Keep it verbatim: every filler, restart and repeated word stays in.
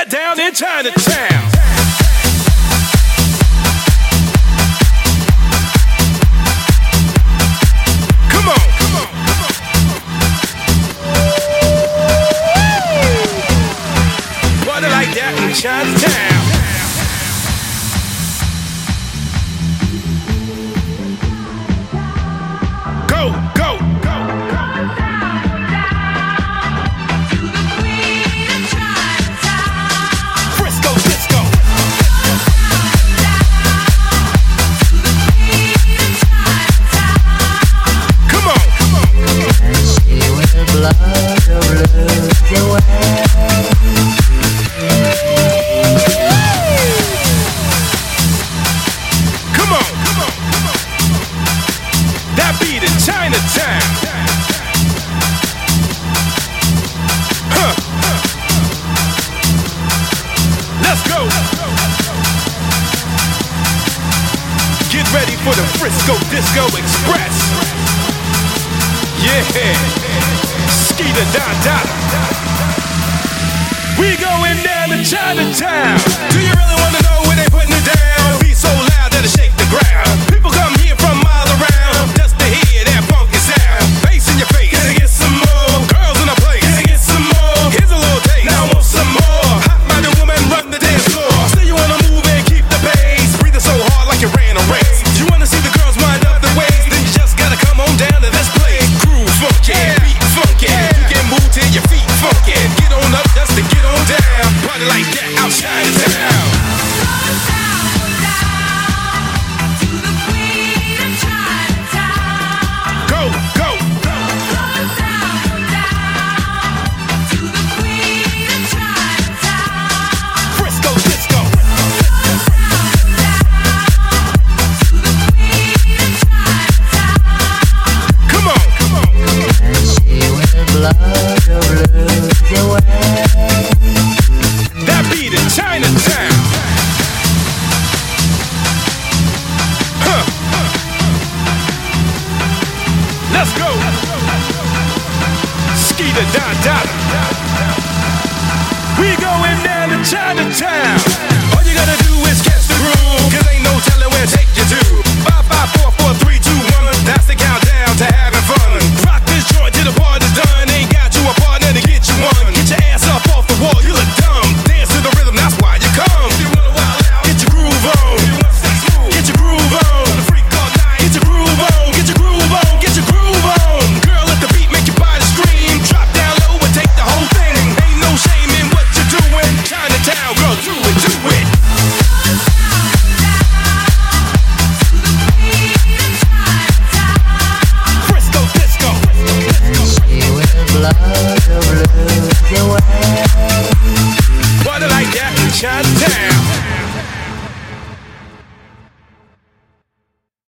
Get down in Chinatown. Come on, come on, come on. Party like that in Chinatown. Go, go, go, go. Frisco, disco. Come on, come on. She will blow your blues away. Come on, come on, come on. That beat in Chinatown. Huh, huh. Let's go. Get ready for the Frisco Disco Express. Yeah. Skeeter da da. We going down to Chinatown. Do you really want to know where they putting it down? Beat so loud that it shake the ground. People come here from miles around just to hear that funky sound. Bass in your face. Can I get some more? Girls in the place. Can I get some more? Here's a little taste. Now I want some more. Hot body woman, run the dance floor. Say you wanna move and keep the pace. Breathing so hard like you ran a race. You wanna see the girls wind up their waist? Then you just gotta come on down to this place. Groove funky, beat funky. You can move till your feet funky. Get on up just to get on down. Party like that out Chinatown. Go, go, go. Frisco, disco. Come on, come on. She will blow your blues away. That beat in Chinatown. Huh. Let's go. Skeeter da da. We going down to Chinatown. All you gotta do is catch the groove, 'cause ain't no telling where to take you to. Five, five, four, four, three, two, one. That's the countdown to having fun. Rock this joint till the party's done. Ain't got you a partner to get you one. Get your ass up off the wall, you look dumb. Dance to the rhythm, that's why you come. Get your groove on. Get your groove on. Get your groove on. Get your groove on. Get your groove on. Girl, let the beat make your body scream. Drop down low and take the whole thing. Ain't no shame in what you're doing. Chinatown, girl, do it, do it. Frisco, disco. She will blow your blues away. Party like that in Chinatown.